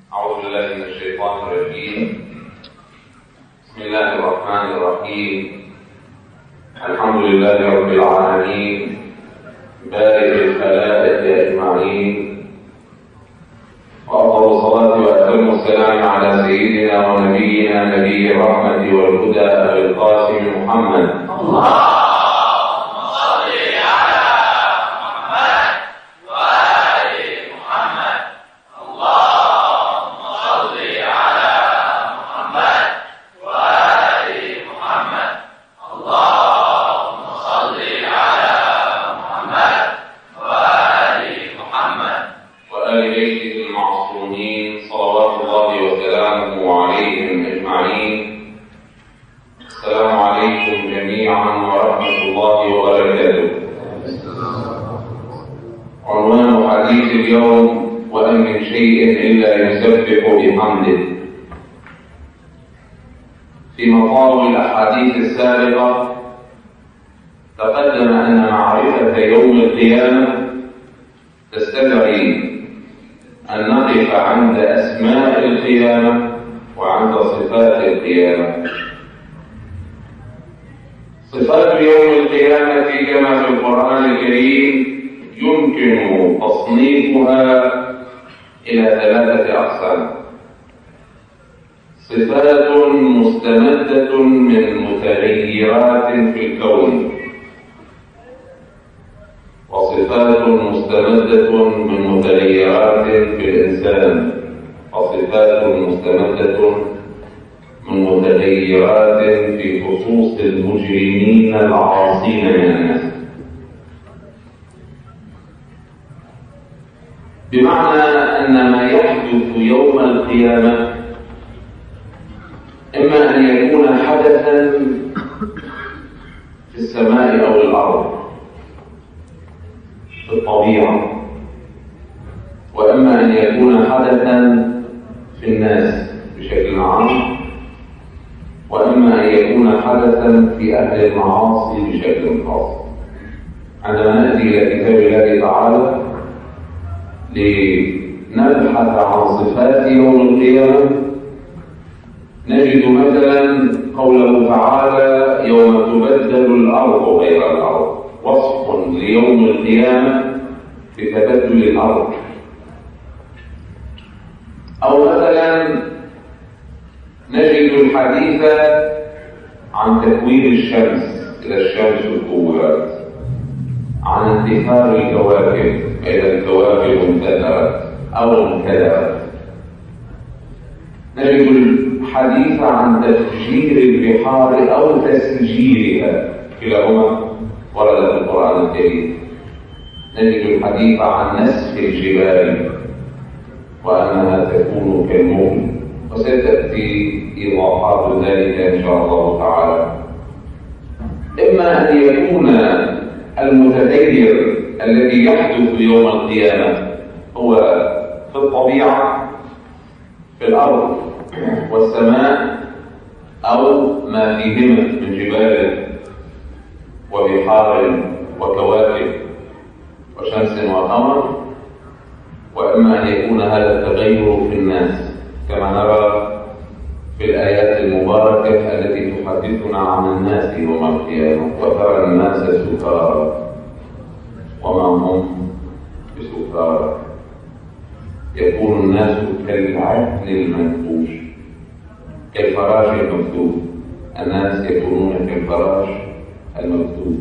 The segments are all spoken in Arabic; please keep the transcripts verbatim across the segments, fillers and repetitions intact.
أعوذ بالله من الشيطان الرجيم. بسم الله الرحمن الرحيم. الحمد لله رب العالمين بارئ الخلائق أجمعين، وأفضل الصلاة وأتم السلام على سيدنا ونبينا نبي الرحمة والهدى أبي القاسم محمد. الله في مطاوي الأحاديث السابقة تقدم أن معرفة يوم القيامة تستدعي أن نقف عند أسماء القيامة وعند صفات القيامة. صفات يوم القيامة كما في القرآن الكريم يمكن تصنيفها إلى ثلاثة أقسام: صفات مستمدة من متغيرات في الكون، وصفات مستمدة من متغيرات في الإنسان، وصفات مستمدة من متغيرات في خصوص المجرمين العاصين من الناس. بمعنى أن ما يحدث يوم القيامة إما أن يكون حدثا في السماء أو الأرض في الطبيعة، وإما أن يكون حدثا في الناس بشكل عام، وإما أن يكون حدثا في أهل المعاصي بشكل خاص. عندما نأتي إلى كتاب الله تعالى لنبحث عن صفات يوم القيامة نجد مثلا قوله تعالى: يوم تبدل الأرض غير الأرض، وصف ليوم القيامة بتبدل الأرض. أو مثلا نجد الحديث عن تكوين الشمس إذا الشمس كورت، عن انتثار الكواكب إذا الكواكب انتثرت أو انكدرت. نجد الحديث عن تفجير البحار أو تسجيرها، كلاهما ورد في القرآن الكريم. نجد الحديث عن نسف الجبال وأنها تكون كالمهل، وستأتي إيضاحات ذلك إن شاء الله تعالى. إما أن يكون المتغير الذي يحدث يوم القيامة هو في الطبيعة في الأرض والسماء، أو ما فيهما من جبال وبحار وكواكب وشمس وقمر، وإما أن يكون هذا التغير في الناس كما نرى في الآيات المباركة التي تحدثنا عن الناس يوم القيامة: وترى الناس سكارى وما هم بسكارى، يكون الناس كالعهن المنفوش، كالفراش المفتوح. الناس يكونون كالفراش المفتوح.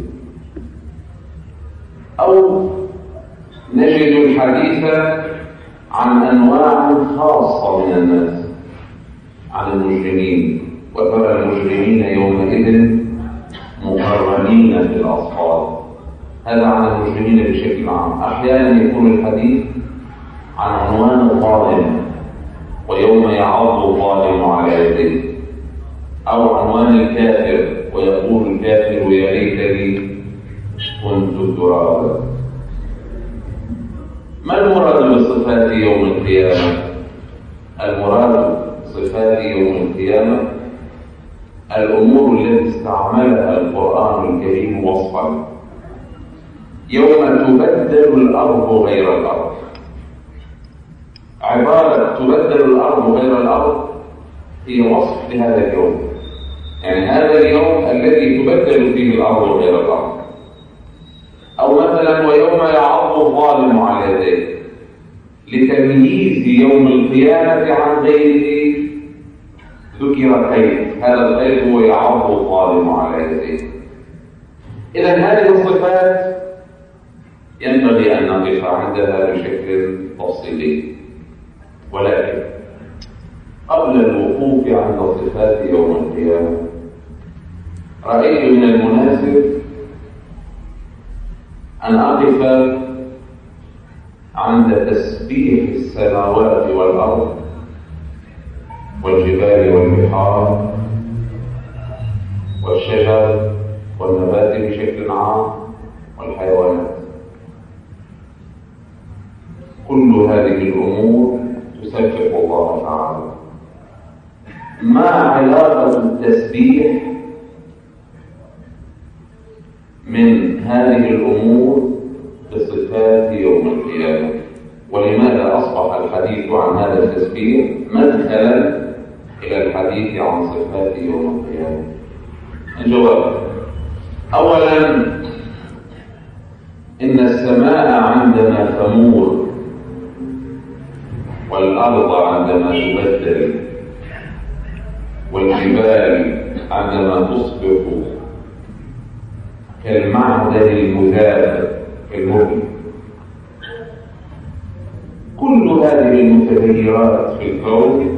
أو نجد الحديث عن أنواع خاصة من الناس، عن المجرمين: وترى المجرمين يومئذ مقرنين في الأصفاد. هذا عن المجرمين بشكل عام. أحيانا يكون الحديث عن عنوان الظالم: ويوم يعض الظالم على يديه. أو عنوان الكافر: ويقول الكافر يا ليتني كنت ترابا. ما المراد بصفات يوم القيامة؟ المراد صفات يوم القيامة الأمور التي استعملها القرآن الكريم وصفا. يوم تبدل الأرض غير الأرض، عبارة تبدل الأرض غير الأرض هي وصف لهذا اليوم، يعني هذا اليوم الذي تبدل فيه الأرض غير الأرض. أو مثلا ويوم يعض الظالم على يديه، لتمييز يوم القيامة عن غيره ذكر خير، هذا الخير هو يعض الظالم على يديه. إذا هذه الصفات ينبغي أن نقف عندها بشكل تفصيلي، ولكن قبل الوقوف عند صفات يوم القيامة رأيت من المناسب أن أقف عند تسبيح السماوات والأرض والجبال والبحار والشجر والنبات بشكل عام والحيوانات. كل هذه الأمور تسبح الله تعالى. ما علاقة التسبيح من هذه الأمور بصفات يوم القيامة؟ ولماذا أصبح الحديث عن هذا التسبيح مدخلا إلى الحديث عن صفات يوم القيامة؟ الجواب: أولا، إن السماء عندما تمور والأرض عندما تبدل والجبال عندما تصبح كالمعدن المذاب كالمبل، كل هذه المتغيرات في الكون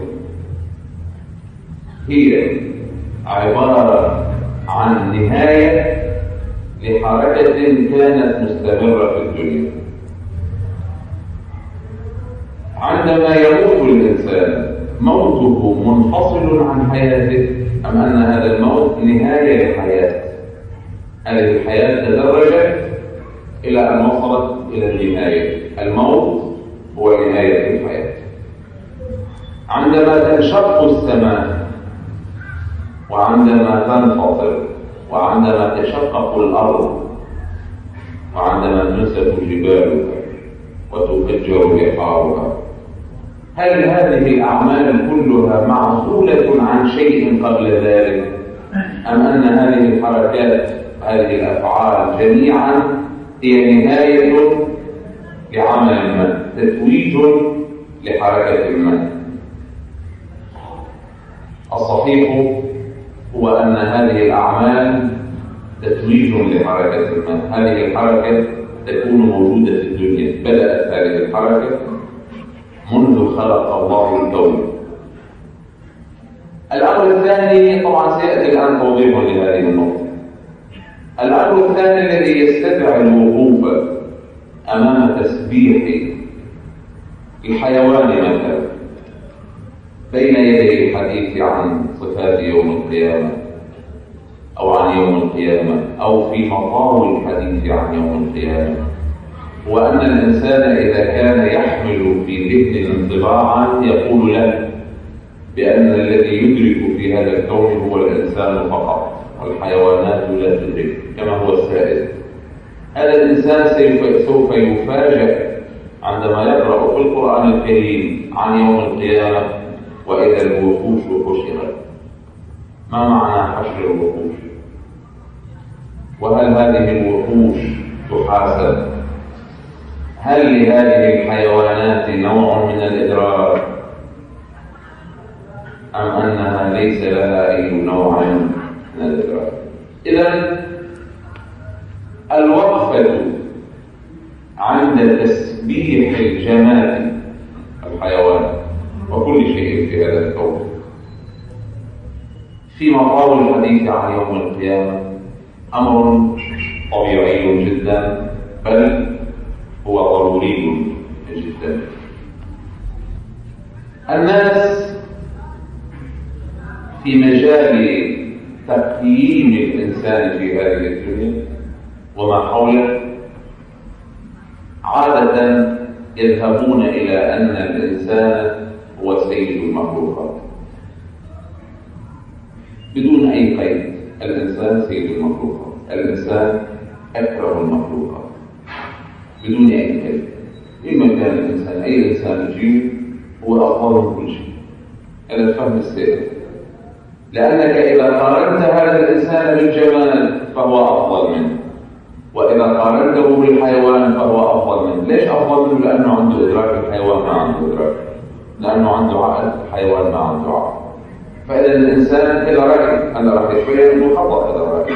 هي عبارة عن نهاية لحركة كانت مستمرة في الدنيا. عندما يموت الإنسان موته منفصل عن حياته، أم أن هذا الموت نهاية للحياة؟ هذه الحياة تدرجت إلى أن وصلت إلى النهاية. الموت هو نهاية الحياة. عندما تنشق السماء وعندما تنفطر وعندما تشقق الأرض وعندما تنسف جبالها وتفجر بحارها، هل هذه الأعمال كلها معزولة عن شيء قبل ذلك، أم أن هذه الحركات هذه الأفعال جميعا هي نهاية لعمل ما، تتويج لحركة ما؟ الصحيح هو أن هذه الأعمال تتويج لحركة ما. هذه الحركة تكون موجودة في الدنيا. بدأت هذه الحركة منذ خلق الله الكون. الأمر الثاني، طبعا سيأتي الآن توضيح لهذه النقطة. الأمر الثاني الذي يستدعي الوقوف أمام تسبيح الحيوان مثلا بين يدي الحديث عن صفات يوم القيامة أو عن يوم القيامة أو في مطاوي الحديث عن يوم القيامة، وأن الإنسان إذا كان يحمل في ذهنه انطباعا يقول له بأن الذي يدرك في هذا الكون هو الإنسان فقط والحيوانات لا تدرك كما هو السائد. هذا الإنسان سوف يفاجأ عندما يقرأ في القرآن الكريم عن يوم القيامة وإذا الوحوش حشرت. ما معنى حشر الوحوش؟ وهل هذه الوحوش تحاسب؟ هل لهذه الحيوانات نوع من الإدراك أم أنها ليس لها أي نوع من الإدراك؟ إذن الوقفة عند تسبيح الجماد الحيوان وكل شيء في هذا الكون في مطاوي الحديث عن يوم القيامة أمر طبيعي جدا، بل هو ضروري جدا. الناس في مجال تقييم الإنسان في هذه الدنيا وما حوله عادة يذهبون إلى أن الإنسان هو سيد المخلوقات بدون أي قيد. الإنسان سيد المخلوقات، الإنسان أكرم المخلوقات بدون أي قيد. إما كان الإنسان أي إنسان يجيب هو أفضل من كل شيء. هذا الفهم السائد، لأنك إذا قارنت هذا الإنسان بالجمال فهو أفضل منه، وإذا قارنته بالحيوان فهو أفضل منه. ليش أفضل منه؟ لأنه عنده إدراك، الحيوان ما عنده إدراك، لأنه عنده عقل، الحيوان ما عنده عقل. فإذا الإنسان إذا رأي أنا راح يشوي أنه خطأ إذا رأي.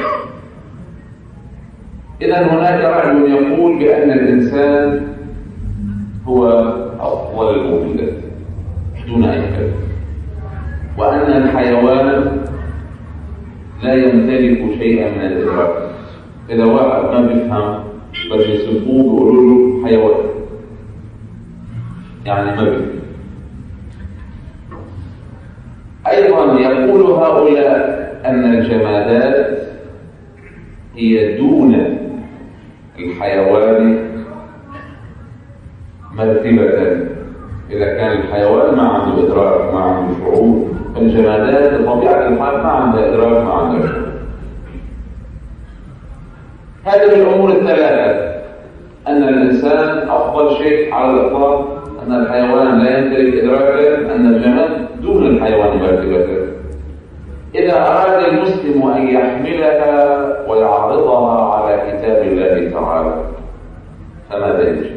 إذا هناك رأي يقول بأن الإنسان هو أفضل الموجودات دون أي كلام، وأن الحيوان لا يمتلك شيئا من الإدراك. إذا واحد ما بيفهم بس يسبوه بيقولوا له حيوان، يعني ما بيفهم. أيضا يقول هؤلاء أن الجمادات هي دون الحيوان مرتبة. إذا كان الحيوان ما عنده إدراك، ما عنده شعور، فالجمادات بطبيعة الحال ما عندها إدراك، ما عندها شعور. هذه الأمور الثلاثة، أن الإنسان أفضل شيء على الإطلاق، أن الحيوان لا يمتلك إدراكا، أن الجماد دون الحيوان مرتبة. إذا أراد المسلم أن يحملها ويعرضها على كتاب الله تعالى فماذا يجب؟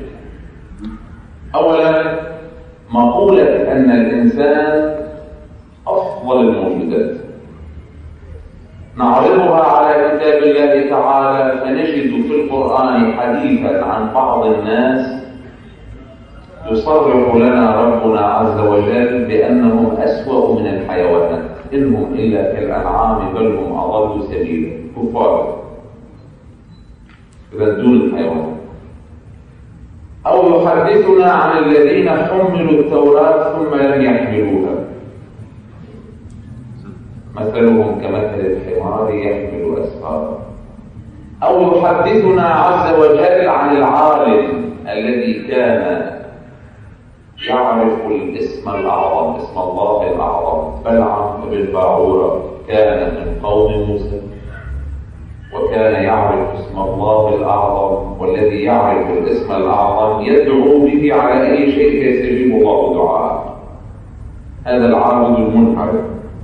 أولا، مقولة أن الإنسان أفضل الموجودات نعرضها على كتاب الله تعالى، فنجد في القرآن حديثا عن بعض الناس يصرح لنا ربنا عز وجل بأنهم أسوأ من الحيوانات، إنهم إلا كالأنعام بل هم أضل سبيلا، كفار إذا دون الحيوانات. أو يحدثنا عن الذين حملوا التوراة ثم لم يحملوها، مثلهم كمثل الحمار يحمل أسفارا. أو يحدثنا عز وجل عن العالم الذي كان يعرف الاسم الأعظم، اسم الله الأعظم، بلعم بن باعورة، كان من قوم موسى وكان يعرف اسم الله الأعظم، والذي يعرف الاسم الأعظم يدعو به على أي شيء يستجيب الله دعاءه. هذا العابد المنحرف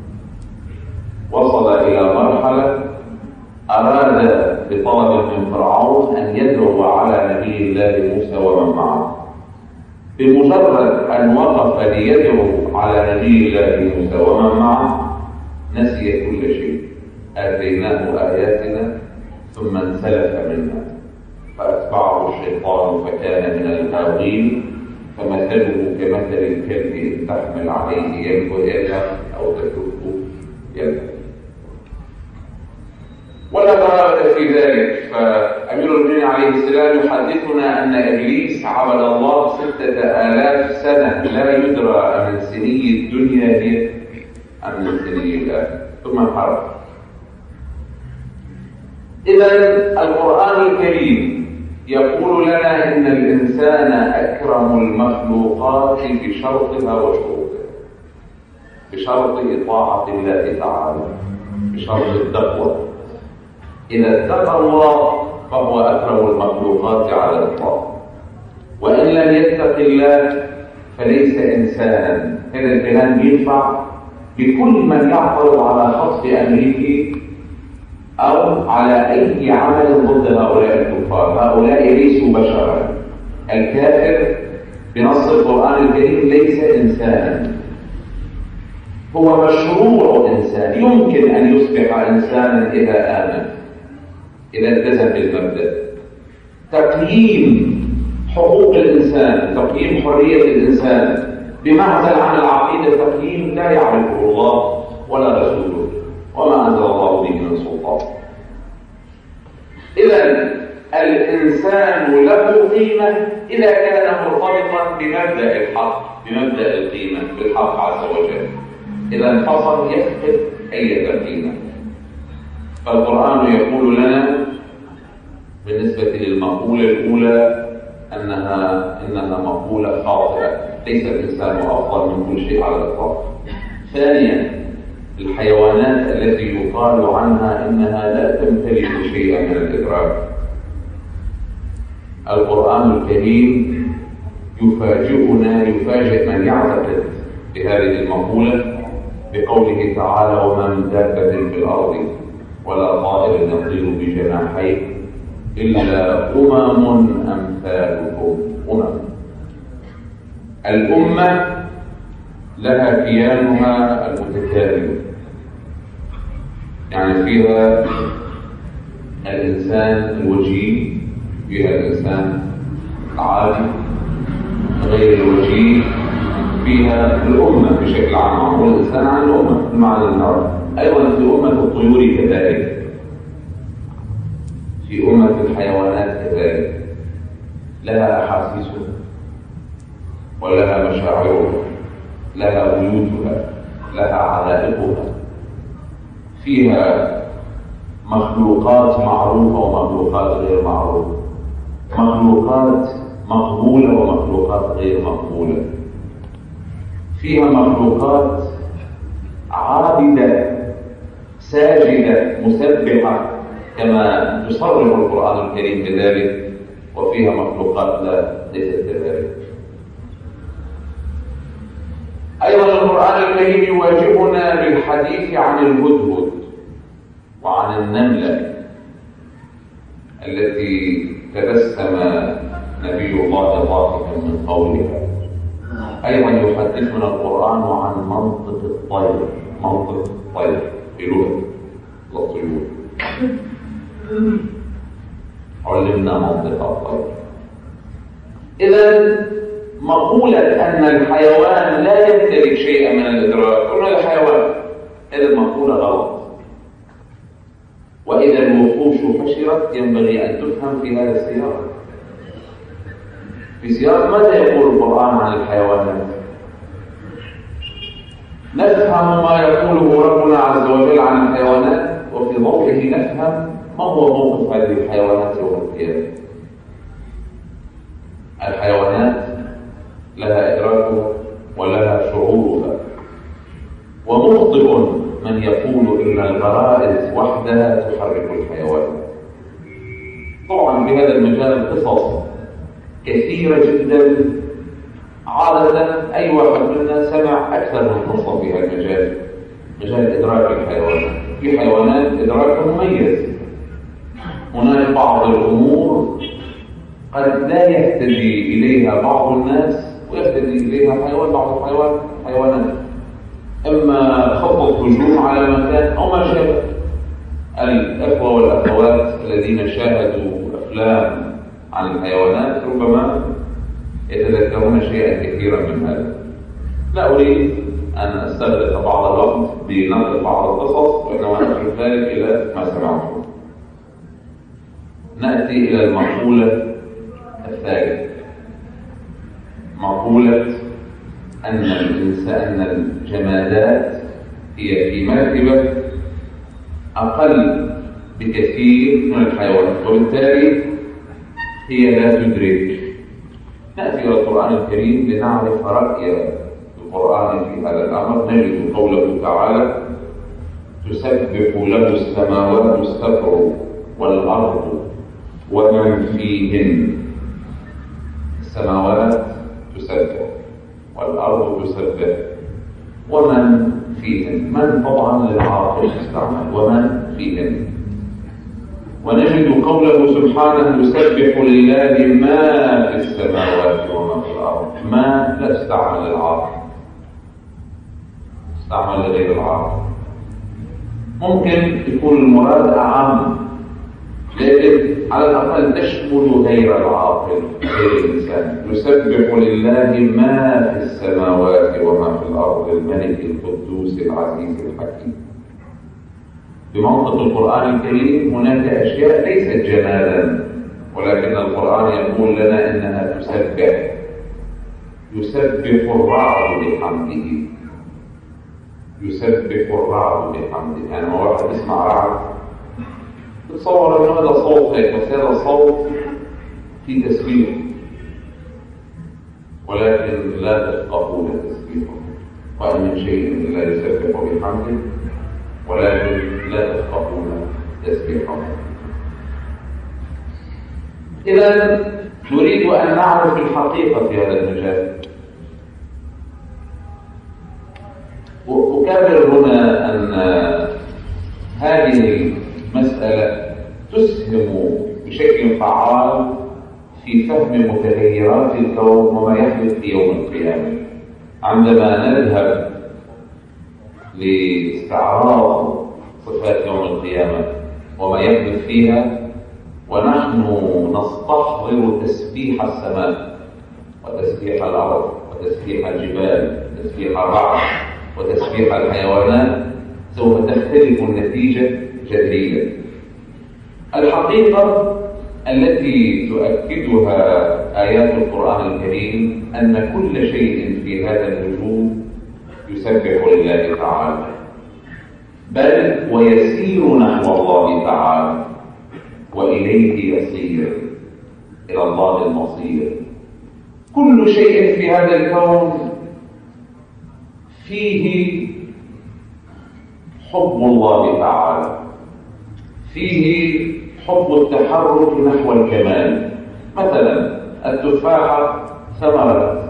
وصل إلى مرحلة أراد بطلب من فرعون أن يدعو على نبي الله موسى ومن معه. بمجرد أن وقف ليدعو على نبي الله موسى ومن معه نسي كل شيء. آتيناه آياتنا ثم انسلخ منها فأتبعه الشيطان فكان من الغاوين، فمثله كمثل الكلب إن تحمل عليه يلهث أو تتركه يلهث. ولا غرابة في ذلك، فأمير المؤمنين عليه السلام يحدثنا أن إبليس عبد الله ستة آلاف سنة لا يدرى أمن سني الدنيا هي أم من سني الآخرة ثم انحرف. إذا القرآن الكريم يقول لنا إن الإنسان أكرم المخلوقات بشرطها وشروطها، بشرط إطاعة الله تعالى، بشرط التقوى. إذا اتقى الله فهو أكرم المخلوقات على الإطلاق، وإن لم يتق الله فليس إنسانا. هذا الكلام ينفع بكل من يعترض على خطف أمريكي أو على أي عمل ضد هؤلاء الكفار. هؤلاء ليسوا بشرا. الكافر بنص القرآن الكريم ليس إنسانا، هو مشروع إنسان، يمكن أن يصبح إنسانا إذا آمن، إذا التزم بالمبدأ. تقييم حقوق الإنسان، تقييم حرية الإنسان بمعزل عن العقيدة تقييم لا يعرفه الله ولا رسوله وما أنزل الله به من سلطان. إذا الإنسان له قيمة إذا كان مرتبطا بمبدأ الحق، بمبدأ القيمة بالحق عز وجل. إذا انفصل يفقد أي قيمة. فالقرآن يقول لنا بالنسبة للمقولة الأولى أنها إنها مقولة خاطئة، ليس الإنسان أفضل من كل شيء على الإطلاق. ثانيا، الحيوانات التي يقال عنها إنها لا تمتلك شيئا من الإدراك، القرآن الكريم يفاجئنا يفاجئ من يعتقد بهذه المقولة بقوله تعالى: وما من دابة في الأرض ولا طائر يطير بجناحيه إلا أمم أمثالكم. أمم الأمة لها كيانها المتكامل، يعني فيها الإنسان الوجيه، فيها الإنسان العادي غير الوجيه، فيها الأمة بشكل عام، والإنسان عن الأمة بمعنى النار. أيضا في أمة الطيور كذلك، في أمة الحيوانات كذلك، لها أحاسيسها ولها مشاعرها، لها بيوتها، لها علائقها، فيها مخلوقات معروفة ومخلوقات غير معروفة، مخلوقات مقبولة ومخلوقات غير مقبولة، فيها مخلوقات عابدة ساجدة مسبحة كما يصرح القرآن الكريم كذلك، وفيها مخلوقات لا ليست كذلك. أيضا القرآن الكريم يواجهنا بالحديث عن الهدهد وعن النملة التي تبسم نبي الله ضاحكا من قولها. أيضا يحدثنا القرآن عن منطق الطير، منطق الطير بلغة الطيور، علمنا منطق الطير. إذا مقولة أن الحيوان لا يمتلك شيئا من الإدراك، كل الحيوان، هذه المقولة غلط. وإذا الوحوش حشرت ينبغي أن تفهم في هذا السياق، في سياق ماذا يقول القرآن عن الحيوانات؟ نفهم ما يقوله ربنا عز وجل عن الحيوانات، وفي ضوئه نفهم ما هو موقف هذه الحيوانات يوم القيامة. الحيوانات لها إدراكها ولها شعورها، ومخطئ من يقول إن الغرائز وحدها تحرك الحيوان. طبعا في هذا المجال قصص كثيرة جدا، عادة أي واحد منا سمع أكثر من قصة في هذا المجال، مجال إدراك الحيوانات. في حيوانات إدراكها مميز، هناك بعض الأمور قد لا يهتدي إليها بعض الناس ويهتدي إليها حيوان بعض الحيوان حيوانات، إما خطة هجوم على مكان أو ما شابه. الأخوة والأخوات الذين شاهدوا أفلام عن الحيوانات ربما يتذكرون شيئا كثيرا من هذا. لا أريد أن أستغرق بعض الوقت بنقل بعض القصص، وإنما أترك ذلك إلى ما سمعته. نأتي إلى المقولة الثالثة، مقولة أن الإنسان الجمادات هي في مرتبة أقل بكثير من الحيوانات، وبالتالي هي لا تدرك. نأتي إلى القرآن الكريم لنعرف رأي القرآن في هذا الأمر. نجد قوله تعالى: تسبح له السماوات السبع والأرض ومن فيهن. السماوات تسبح والأرض تسبح ومن فيهن، من طبعا للعاقل يستعمل، ومن فيهن. ونجد قوله سبحانه: يسبح لله ما في السماوات وما في الأرض. ما لا استعمل للعاقل، استعمل لغير العاقل. ممكن يكون المراد أعم، لكن على الأقل تشمل غير العاقل، غير الإنسان. يسبح لله ما في السماوات وما في الأرض الملك القدوس العزيز الحكيم. بمنطق القرآن الكريم هناك أشياء ليست جمالا، ولكن القرآن يقول لنا إنها تسبح. يسبح الرعد بحمده، يسبح الرعد بحمده. يعني ما واحد يسمع رعد تصور أن هذا صوت هيك، بس هذا صوت في تسبيح، ولكن لا تفقهون تسبيحه. وإن من شيء إلا يسبح بحمده ولكن لا تفقهون تسبيحه. إذا نريد أن نعرف الحقيقة في هذا المجال. أكرر هنا أن هذه المسألة تسهم بشكل فعال في فهم متغيرات الكون وما يحدث في يوم القيامة. عندما نذهب لاستعراض صفات يوم القيامة وما يحدث فيها، ونحن نستحضر تسبيح السماء وتسبيح الأرض وتسبيح الجبال وتسبيح الرعد وتسبيح الحيوانات، سوف تختلف النتيجة جذريا. الحقيقة التي تؤكدها آيات القرآن الكريم أن كل شيء في هذا الوجود يسبح لله تعالى، بل ويسير نحو الله تعالى وإليه يصير، إلى الله المصير. كل شيء في هذا الكون فيه حب الله تعالى، فيه حب التحرك نحو الكمال. مثلا التفاحة ثمرة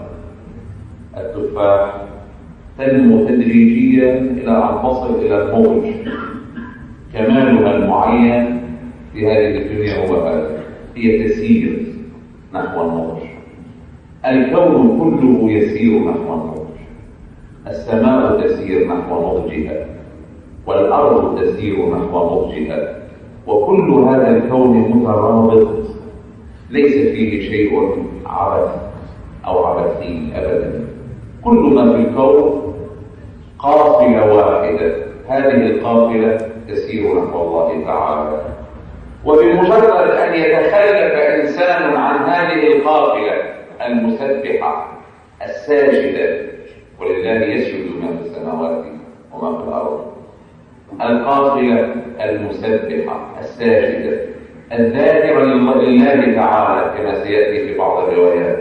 التفاح تنمو تدريجيا إلى أن تصل إلى النضج، كمالها المعين في هذه الدنيا هو هذا، هي تسير نحو النضج. الكون كله يسير نحو النضج، السماء تسير نحو نضجها والأرض تسير نحو نضجها، وكل هذا الكون مترابط، ليس فيه شيء عبث أو عبثي أبدا. كل ما في الكون قافلة واحدة، هذه القافلة تسير نحو الله تعالى. وبمجرد أن يتخلف إنسان عن هذه القافلة المسبحة الساجدة، ولله يسجد ما في السماوات وما في الأرض، القافلة المسبحة الساجدة الذاكرة لله تعالى، كما سيأتي في بعض الروايات.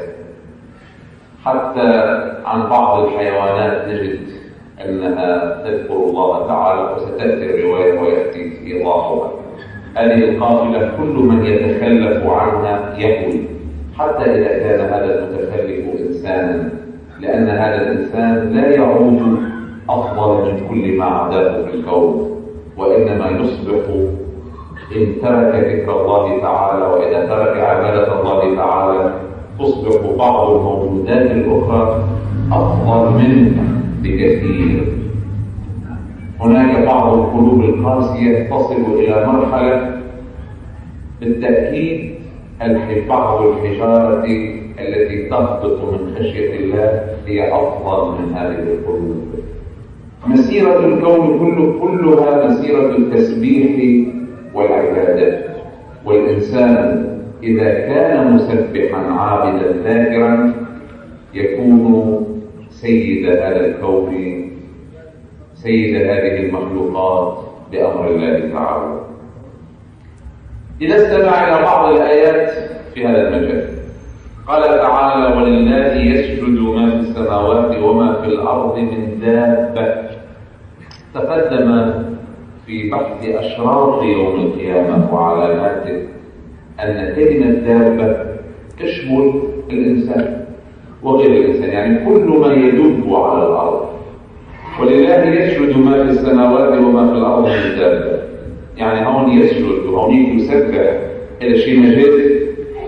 حتى عن بعض الحيوانات نجد أنها تذكر الله تعالى، وستأتي الرواية ويأتي إيضاحها. هذه القافلة كل من يتخلف عنها يهوي، حتى إذا كان هذا المتخلف إنسانا، لأن هذا الإنسان لا يعود أفضل من كل ما عداه في الكون، وإنما يصبح إن ترك ذكر الله تعالى وإذا ترك عبادة الله تعالى تصبح بعض الموجودات الأخرى أفضل منه بكثير. هناك بعض القلوب القاسية تصل إلى مرحلة بالتأكيد بعض الحجارة التي تهبط من خشية الله هي أفضل من هذه القلوب. مسيرة الكون كله كلها مسيرة التسبيح والعبادة، والإنسان إذا كان مسبحا عابدا ذاكرا يكون سيد هذا الكون، سيد هذه المخلوقات بأمر الله تعالى. إذا استمع إلى بعض الآيات في هذا المجال، قال تعالى: ولله يسجد ما في السماوات وما في الأرض من دابة. تقدم في بحث أشراط يوم القيامة وعلاماته أن كلمة دابة تشمل الإنسان وغير الإنسان، يعني كل ما يدب على الأرض. ولله يسجد ما في السماوات وما في الأرض من دابة، يعني هون يسجد وهونيك يسبح، هذا شيء مجازي.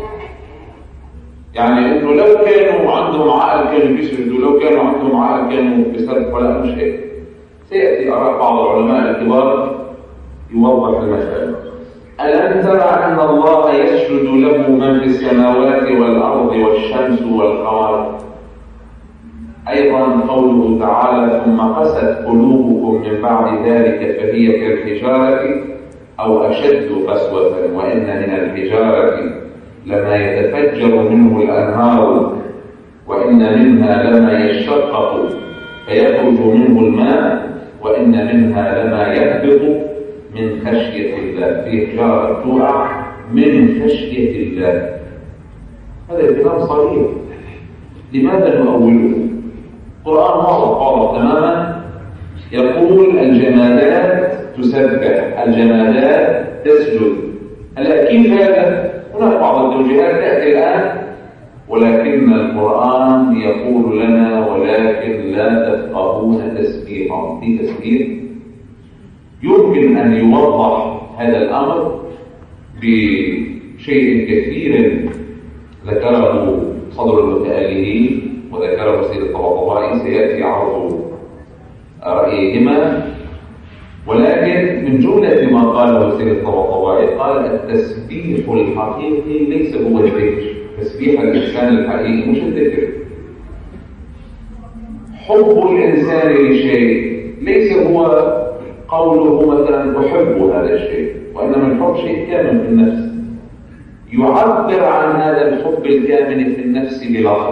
يعني انه لو كانوا عندهم عقل كانوا بيسجدوا، لو كانوا عندهم عقل كانوا بيسبحوا، لا مش هيك. سيأتي آراء بعض العلماء الكبار يوضح المسألة. ألم ترى أن الله يسجد له من في السماوات والأرض والشمس والقمر؟ أيضا قوله تعالى: ثم قست قلوبكم من بعد ذلك فهي كالحجارة أو أشد قسوة وإن من الحجارة لما يتفجر منه الأنهار وإن منها لما يشقق فيخرج منه الماء وإن منها لما يهبط من خشية الله. في حجارة تقع من خشية الله. هذا الكلام صريح. لماذا نؤوله؟ القرآن واضح واضح تماما، يقول الجمادات تسبح، الجمادات تسجد. هلا كيف هذا؟ هناك بعض التوجيهات تأتي الآن، ولكن القرآن يقول لنا ولكن لا تفقهون تسبيحهم. في تسبيح يمكن أن يوضح هذا الأمر بشيء كثير ذكره صدر المتألهين وذكره سيد الطباطبائي، سيأتي عرض رأيهما. ولكن من جملة ما قاله سيد الطباطبائي قال التسبيح الحقيقي ليس هو الذكر، تسبيح الإنسان الحقيقي مش الذكر. حب الإنسان لشيء ليس هو قوله مثلا أحب هذا الشيء، وإنما الحب شيء كامل في النفس، يعبر عن هذا الحب الكامل في النفس بلفظ.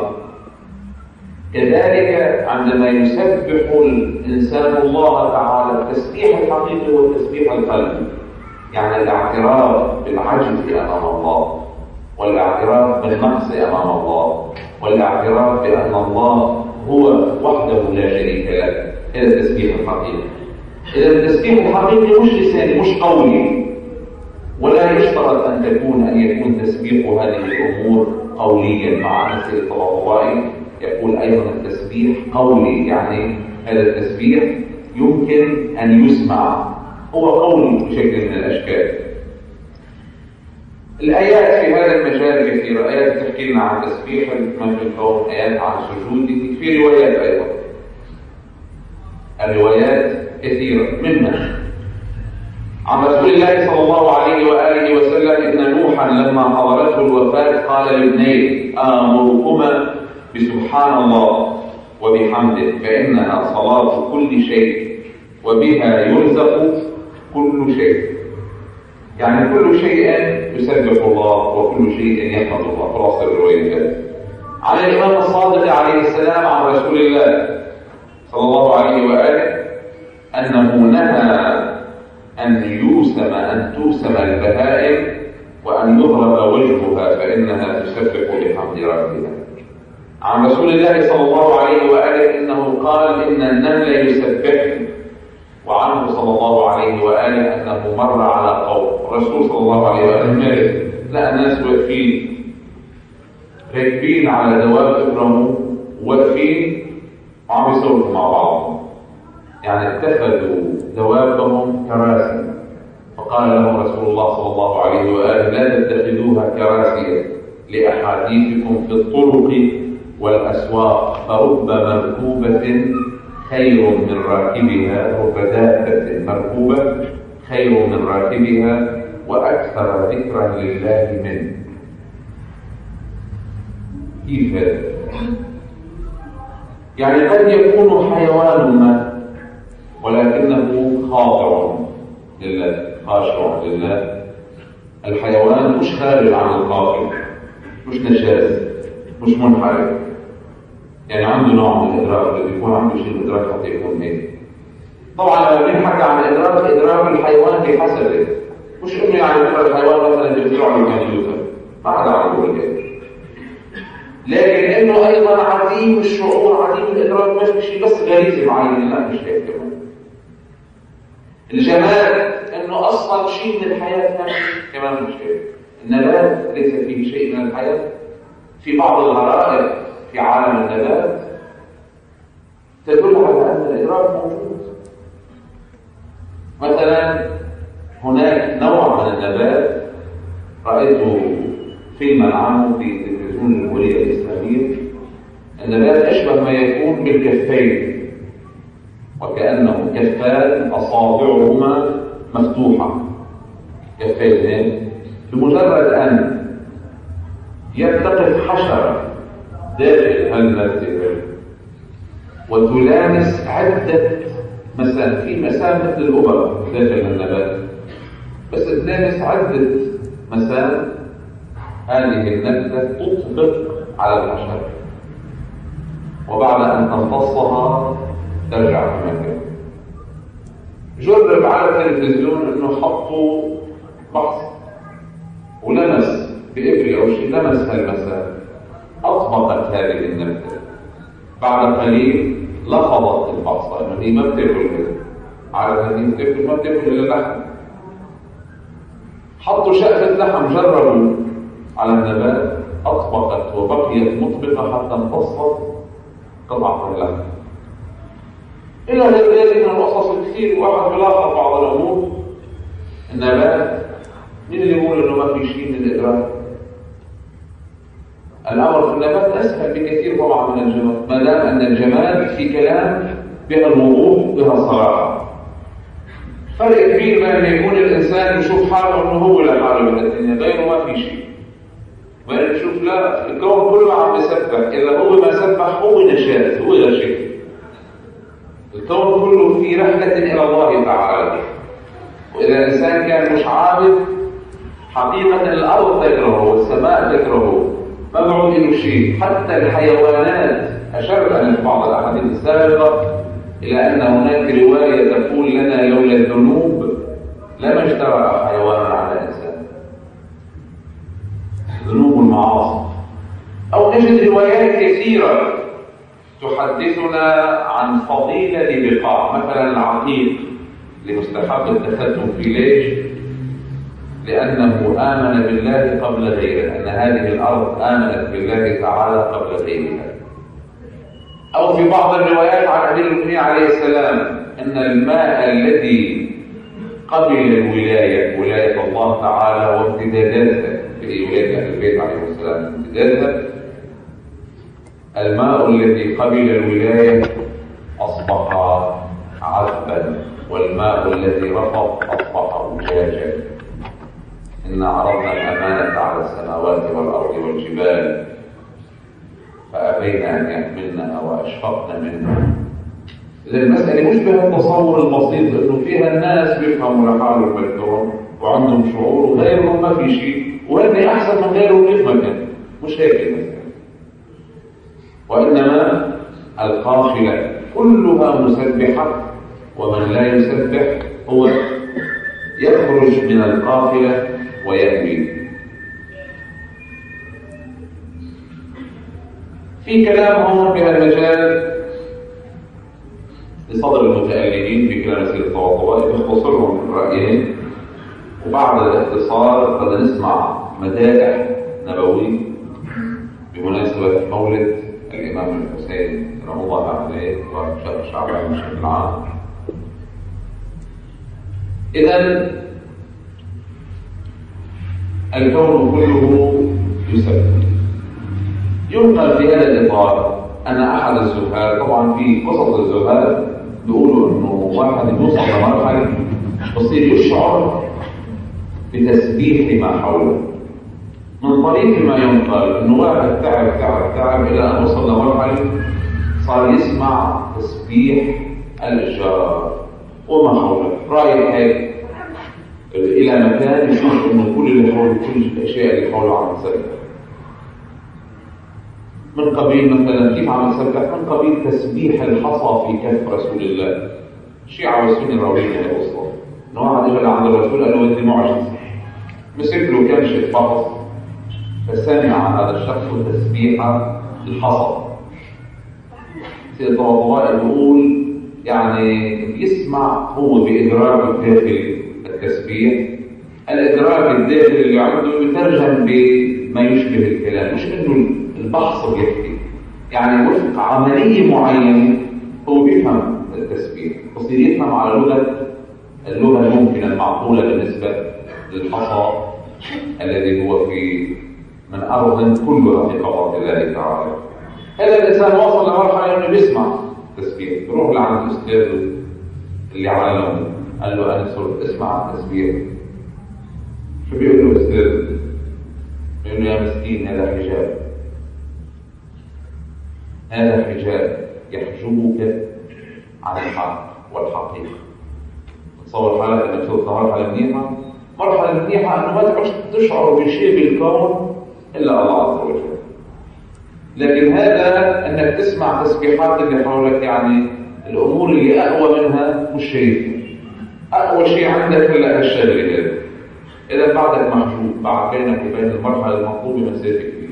كذلك عندما يسبح الإنسان الله تعالى، التسبيح الحقيقي هو تسبيح القلب، يعني الاعتراف بالعجز أمام الله، والاعتراف بالنقص أمام الله، والاعتراف بأن الله هو وحده لا شريك له. هذا التسبيح الحقيقي. إذا التسبيح الحقيقي مش لساني، مش قولي، ولا يشترط أن تكون أن يكون تسبيح هذه الأمور قوليا، مع أن سيد الطباطبائي يقول أيضا التسبيح قولي، يعني هذا التسبيح يمكن أن يسمع، هو قولي بشكل من الأشكال. الآيات في هذا المجال كثيرة، آيات تحكي لنا عن تسبيح ما في الكون، آيات عن سجوده، في روايات أيضا. الروايات كثيرة، منها عن رسول الله صلى الله عليه وآله وسلم إن نوحا لما حضرته الوفاة قال لابنيه آمركما بسبحان الله وبحمده فإنها صلاة كل شيء وبها يرزق كل شيء. يعني كل شيء يسبح الله وكل شيء يحمد الله. خلاص الرواية. عن الإمام الصادق عليه السلام عن رسول الله صلى الله عليه وآله أنه نهى أن يوسم أن توسم البهائم وأن يضرب وجهها فإنها تسبح بحمد ربها. عن رسول الله صلى الله عليه وآله إنه قال إن النمل يسبحن. وعنه صلى الله عليه وآله أنه مر على قوم، الرسول صلى الله عليه وآله مر لقى ناس واقفين راكبين على دواب إبراموا واقفين وعم يسولفوا مع بعض، يعني اتخذوا دوابهم كراسي. فقال لهم رسول الله صلى الله عليه وآله لا تتخذوها كراسي لأحاديثكم في الطرق والأسواق، فرب مركوبة خير من راكبها، رب دابة مركوبة خير من راكبها وأكثر ذكرا لله منه. كيف هذا؟ يعني قد يكون حيوان ما ولكنه خاضع لله، خاشع لله. الحيوان مش خارج عن القافل، مش نشاز، مش منحرف، يعني عنده نوع من الإدراك، اللي بيكون عنده شيء من الإدراك حتى يكون هيك. طبعا لما بنحكي عن الإدراك، إدراك الحيوان بحسبه، مش إنه يعني مثلا الحيوان مثلا بيطلع له كمبيوتر، ما حدا عم يقول كده. لكن إنه أيضا عديم الشعور، عديم الإدراك، مش شيء بس غريزي معين، لا مش هيك كمان. الجمال إنه أصلا شيء من الحياة كمان مش هيك. النبات ليس فيه شيء من الحياة. في بعض الغرائب في عالم النبات تدل على أن الإدراك موجود. مثلا هناك نوع من النبات رأيته فيلما عنه في تلفزيون الجمهورية الإسلامية، النبات أشبه ما يكون بالكفين، وكأنه كفان أصابعهما مفتوحة، كفين. بمجرد أن يلتقط حشرة داخل هالمرتبة وتلامس عدة مسام، في مسام مثل الأبر داخل النبات، بس تلامس عدة مسام، هذه النبتة تطبق على الحشرة وبعد أن تمتصها ترجع في مكان. جرب على التلفزيون أنه حطوا بحث ولمس بإبرة أو شيء، لمس هالمسام، أطبقت هذه النبتة. بعد قليل لفظت البحصة أنه هي ما بتاكل كده، على هذه بتاكل ما بتاكل إلا اللحم. حطوا شقفة لحم، جربوا على النبات أطبقت وبقيت مطبقة حتى امتصت قطعة اللحم. إلى غير ذلك من القصص الكثير. واحد بيلاحظ بعض الأمور. النبات مين اللي يقول إنه ما في شيء من الإدراك؟ الأمر في النبات أسهل بكثير طبعا من الجماد، ما دام أن الجماد في كلام بها الوضوح بها الصراحة. فرق كبير بين أن يكون الإنسان يشوف حاله أنه هو لحاله من الدنيا غيره ما في شيء، وأن يشوف لا الكون كله عم يسبح، إذا هو ما سبح هو نشاز هو لا شيء. الكون كله في رحلة إلى الله تعالى. وإذا الإنسان كان مش عابد حقيقة الأرض تكرهه والسماء تكرهه ما بعد له شيء. حتى الحيوانات أشرت في بعض الأحاديث السابقة إلى أن هناك رواية تقول لنا لولا الذنوب لما اجترأ حيوان على إنسان. ذنوب المعاصي. أو نجد روايات كثيرة تحدثنا عن فضيلة بقاع، مثلا العقيق لمستحب التختم في ليش؟ لأنه آمن بالله قبل غيره، أن هذه الأرض آمنت بالله تعالى قبل غيرها. أو في بعض الروايات عن أمير المؤمنين عليه السلام أن الماء الذي قبل الولاية ولاية الله تعالى وامتداداتها في ولاية أهل البيت عليه السلام امتدادها، الماء الذي قبل الولاية أصبح عذبا، والماء الذي رفض أصبح أجاجا. إن عرضنا الأمانة على السماوات والأرض والجبال فأبين أن يحملنها وأشفقن منها. إذا المسألة مشبه التصور البسيط إنه فيها الناس بيفهموا لحالهم بالكون وعندهم شعور وغيرهم ما في شيء، وهن أحسن من غيرهم كيف ما كان. مش هيك المسألة. وإنما القافلة كلها مسبحة، ومن لا يسبح هو يخرج من القافلة ويهوي. في كلام هون بهالمجال لصدر المتألمين في كلام سيد الطواطوائي بيختصرهم من رأيين، وبعد الاختصار قد نسمع مدائح نبوي بمناسبة مولد الإمام الحسين رحمه الله عليه وشهر شعبان بشكل عام. إذن الكون كله يسبح. ينقل في هذا الإطار أن أحد الزهاد، طبعا في قصص الزهاد بيقولوا إنه واحد يوصل لمرحلة بصير يشعر بتسبيح ما حوله من طريق ما ينقل إنه واحد تعب تعب تعب إلى أن وصل لمرحلة صار يسمع تسبيح الأشجار وما حوله، رايح هيك إلى مكان يشوف إنه كل اللي حوله كل الأشياء اللي حوله عم تسبح. من قبيل مثلا كيف عم يسبح؟ من قبيل تسبيح الحصى في كف رسول الله. الشيعة والسنة راويين هذا الأصل. إنه واحد إجا لعند الرسول قال له أنت معجز. مسك له كمشة فحص فسمع هذا الشخص تسبيح الحصى. سيد الطواطوائي بيقول يعني يسمع هو بإدراك الداخلي التسبيح، الإدراك الداخلي اللي عنده يترجم بما يشبه الكلام، مش إنه البحث بيحكي، يعني وفق عملية معينة هو بيفهم التسبيح، بصير يفهم على لغة اللغة الممكنة المعقولة بالنسبة للحصى الذي هو في من أرض كلها في قبضة الله تعالى. هذا الإنسان وصل لمرحلة إنه بيسمع تسبيح، بروح لعند أستاذه اللي علمه قال له أنا صرت أسمع التسبيح. شو بيقول له أستاذ؟ بيقول له يا مسكين هذا حجاب، هذا حجاب يحجبك عن الحق والحقيقة. تصور حالك انك توصل مرحلة منيحة، مرحلة منيحة انه ما تعرفش تشعر بشيء بالكون الا الله عز وجل. لكن هذا انك تسمع تسبيحات اللي حولك، يعني الامور اللي اقوى منها مش شايفها. اقوى شيء عندك الا هالشغله هذا. اذا بعدك محجوب، بعد بينك وبين المرحلة المطلوبة مسافة كبيرة.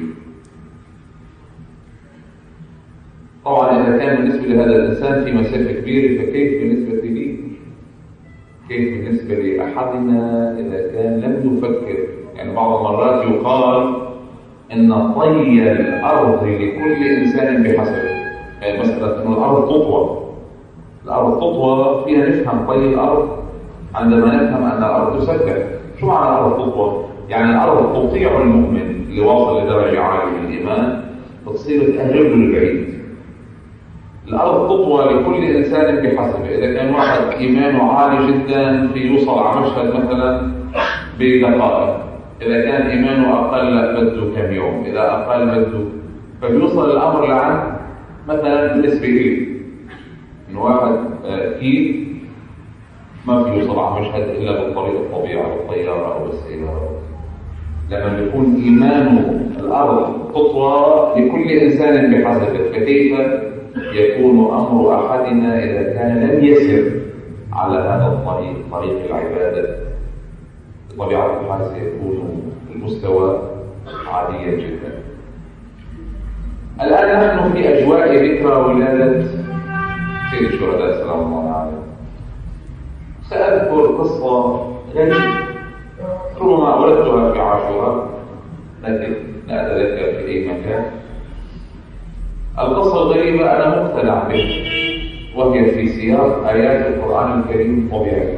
طبعا إذا كان بالنسبة لهذا الإنسان في مسافة كبيرة فكيف بالنسبة لي؟ كيف بالنسبة لأحدنا إذا كان لم يفكر؟ يعني بعض المرات يقال إن طي الأرض لكل إنسان بحسبه. يعني مسألة إن الأرض تطوى، الأرض تطوى فيها نفهم طي الأرض عندما نفهم أن الأرض تسبح. شو معنى الأرض تطوى؟ يعني الأرض تطيع المؤمن اللي واصل لدرجة عالية من الإيمان، بتصير تقرب له البعيد. الأرض تطوى لكل إنسان بحسبه. إذا كان واحد إيمانه عالي جدا في يوصل على مشهد مثلا بدقائق، إذا كان إيمانه أقل بده كم يوم، إذا أقل بده، فبيوصل الأمر لعند مثلا بالنسبة لي إن واحد أكيد ما في يوصل على مشهد إلا بالطريق الطبيعي بالطيارة أو بالسيارة. لما يكون إيمانه الأرض تطوى لكل إنسان بحسبه، فكيف يكون أمر أحدنا إذا كان لم يسر على هذا الطريق، طريق العبادة؟ بطبيعة الحال سيكون المستوى عاليا جدا. الآن نحن في أجواء ذكرى ولادة سيد الشهداء سلام الله عليه. سأذكر قصة غريبة ربما ولدتها في عاشوراء، لكن لا أتذكر في أي مكان. القصة الغريبة أنا مقتنع به، وهي في سياق آيات القرآن الكريم الطبيعي.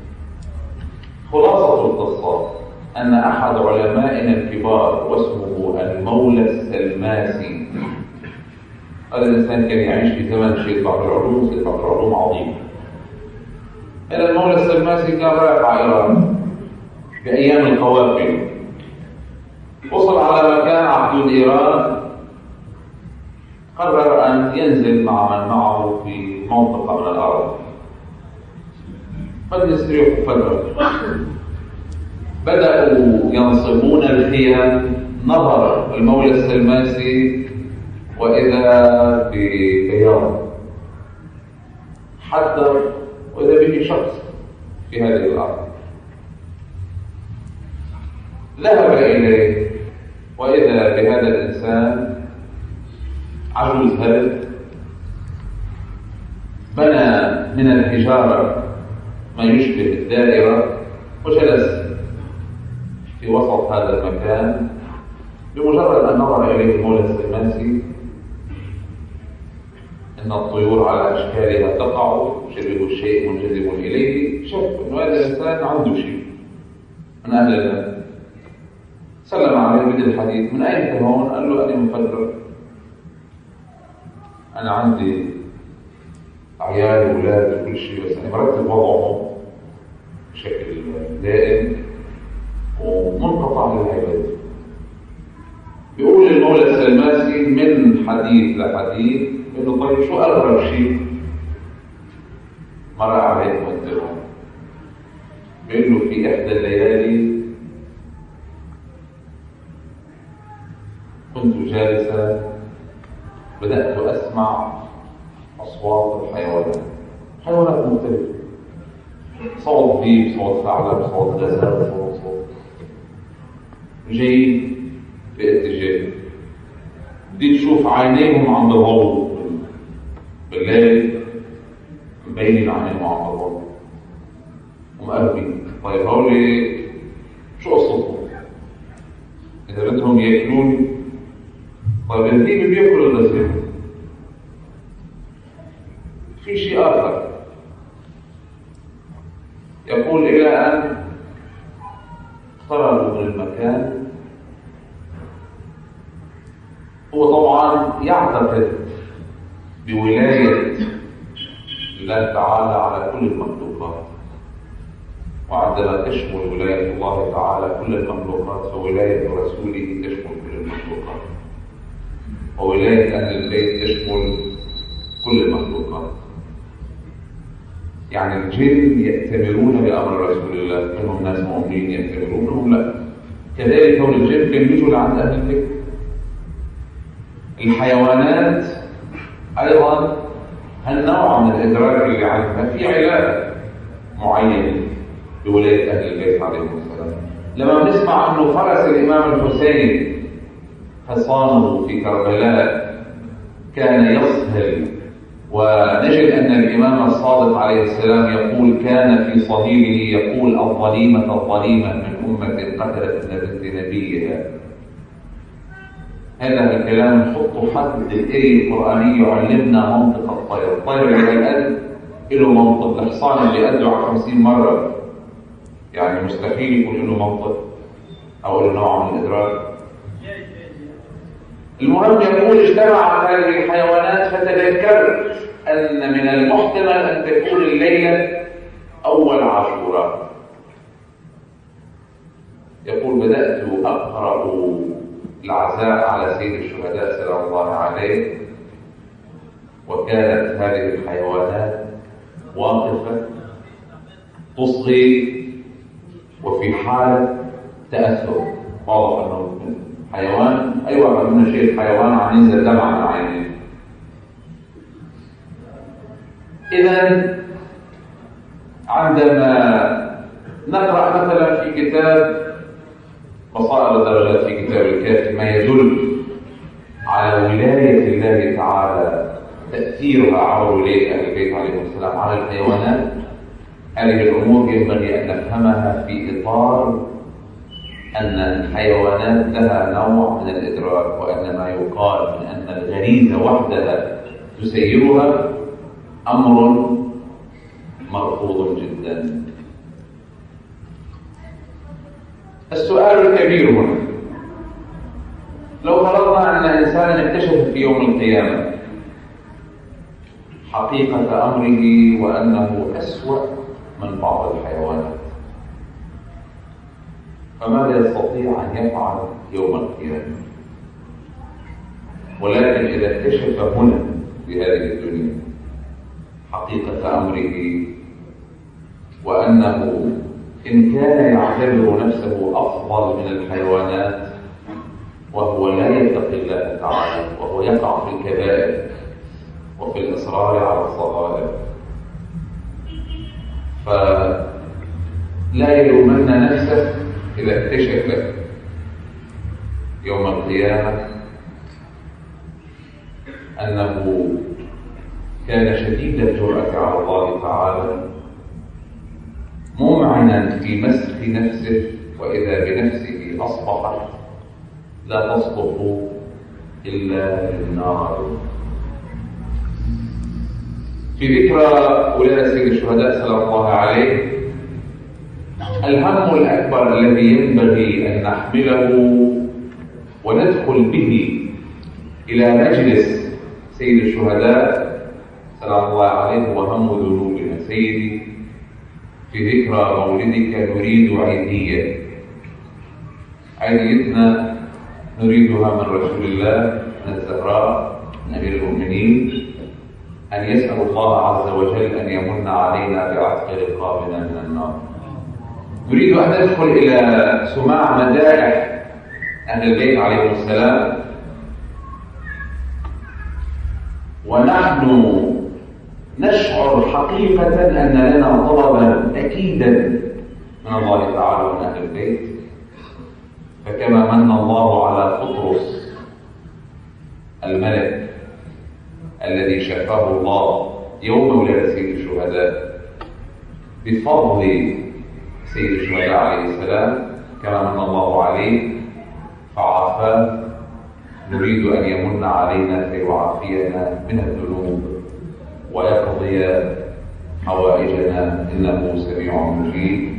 خلاصة القصة أن أحد علمائنا الكبار واسمه المولى السلماسي، هذا الإنسان كان يعيش في زمن شيخ بعض العلوم، شيخ بعض العلوم عظيم. هذا المولى السلماسي كان رايح على إيران في أيام القوافل، وصل على مكان على حدود إيران، قرر أن ينزل مع من معه في منطقة من الأرض قد يستريحوا فترة. بدأوا ينصبون الخيام. نظر المولى السلماسي وإذا ببياض حتى وإذا به شخص في هذه الأرض. ذهب إليه وإذا بهذا الإنسان عجوز هرب، بنى من الحجارة ما يشبه الدائرة وجلس في وسط هذا المكان. بمجرد أن نظر إليه المولى السلماسي أن الطيور على أشكالها تقع، يشبه الشيء منجذب إليه، شاف أن هذا الإنسان عنده شيء من أهل الله. سلم عليه بدء الحديث: من أين أنت هون؟ قال له: أنا مفجر، أنا عندي عيال وولاد وكل شيء، بس أنا مرتب وضعهم بشكل دائم ومنقطع للعبادة. بيقول المولى السلماسي من حديث لحديث إنه طيب شو أغرب شيء مر عليك وأنت هون؟ بيقول له: في إحدى الليالي كنت جالسا بدأت أسمع أصوات الحيوانات، حيوانات مختلفة، صوت ذيب، صوت ثعلب، صوت غزال، صوت صوت جاي في اتجاه. بدي تشوف عينيهم عم بيضووا بالليل، مبينين عينيهم عم بيضووا ومقربين. طيب هولي شو قصتهم؟ إذا بدهم ياكلون، طيب الذيب بياكل الغزال. في شيء آخر يقول: إلى أن اقتربوا من المكان. هو طبعا يعتقد بولاية الله تعالى على كل المخلوقات، وعندما تشمل ولاية الله تعالى كل المخلوقات فولاية رسوله تشمل كل المخلوقات، وولاية أهل البيت تشمل كل المخلوقات. يعني الجن يأتمرون بأمر رسول الله، منهم ناس مؤمنين يأتمرون، منهم لا. كذلك هؤلاء الجن كانوا يجوا لعند أهل البيت. الحيوانات أيضا هالنوع من الإدراك اللي عندها في علاقة معينة بولاية أهل البيت عليهم السلام. لما بنسمع أنه فرس الإمام الحسين حصانه في كربلاء كان يصهل، ونجد أن الإمام الصادق عليه السلام يقول: كان في صهيله يقول: الظليمة الظليمة من أمة قتلت ابن بنت نبيها. هذا الكلام نحطه حد الآية القرآنية يعلمنا منطق الطير. الطير اللي قد له منطق، الحصان اللي قده على خمسين مرة يعني مستحيل يكون له منطق أو له نوع من الإدراك. المهم يقول اجتمعت هذه الحيوانات فتذكرت أن من المحتمل أن تكون الليلة أول عاشوراء. يقول بدأت أقرأ العزاء على سيد الشهداء سلام الله عليه، وكانت هذه الحيوانات واقفة تصغي وفي حالة تأثر. واضح أنه حيوان أي واحد من شيء حيوان عم ينزل دمع من عينيه. إذا عندما نقرأ مثلا في كتاب بصائر الدرجات في كتاب الكافي ما يدل على ولاية الله تعالى، تأثيرها على ولاية أهل البيت عليهم السلام على الحيوانات، هذه الأمور ينبغي أن نفهمها في إطار أن الحيوانات لها نوع من الإدراك، وأن ما يقال من أن الغريزة وحدها تسيرها أمر مرفوض جدا. السؤال الكبير هنا، لو فرضنا أن إنسانا اكتشف في يوم القيامة حقيقة أمره وأنه أسوأ من بعض الحيوانات، فماذا يستطيع أن يفعل يوم القيامة؟ ولكن إذا اكتشف هنا في هذه الدنيا حقيقة أمره وأنه إن كان يعتبر نفسه أفضل من الحيوانات وهو لا يتقي الله تعالى، وهو يقع في الكبائر وفي الإصرار على الصغائر، فلا يلومن نفسه إذا اكتشف يوم القيامة أنه كان شديد الجرأة على الله تعالى، ممعنا في مسخ نفسه، وإذا بنفسه أصبحت لا تصلح إلا للنار. في ذكرى ولادة سيد الشهداء سلام الله عليه، الهم الأكبر الذي ينبغي أن نحمله وندخل به إلى مجلس سيد الشهداء سلام الله عليه هو هم ذنوبنا. سيدي في ذكرى مولدك نريد عيدية، عيديتنا نريدها من رسول الله، من الزهراء، من أمير المؤمنين، أن يسأل الله عز وجل أن يمن علينا بعتق رقابنا من النار. نريد أن ندخل إلى سماع مدائح أهل البيت عليهم السلام، ونحن نشعر حقيقة أن لنا طلبا أكيدا من الله تعالى ومن أهل البيت. فكما من الله على قطرس الملك الذي شفاه الله يوم ولادة سيد الشهداء بفضل سيد الشهداء عليه السلام، كما من الله عليه فعافاه، نريد أن يمن علينا فيعافينا من الذنوب ويقضي حوائجنا، إنه سميع مجيب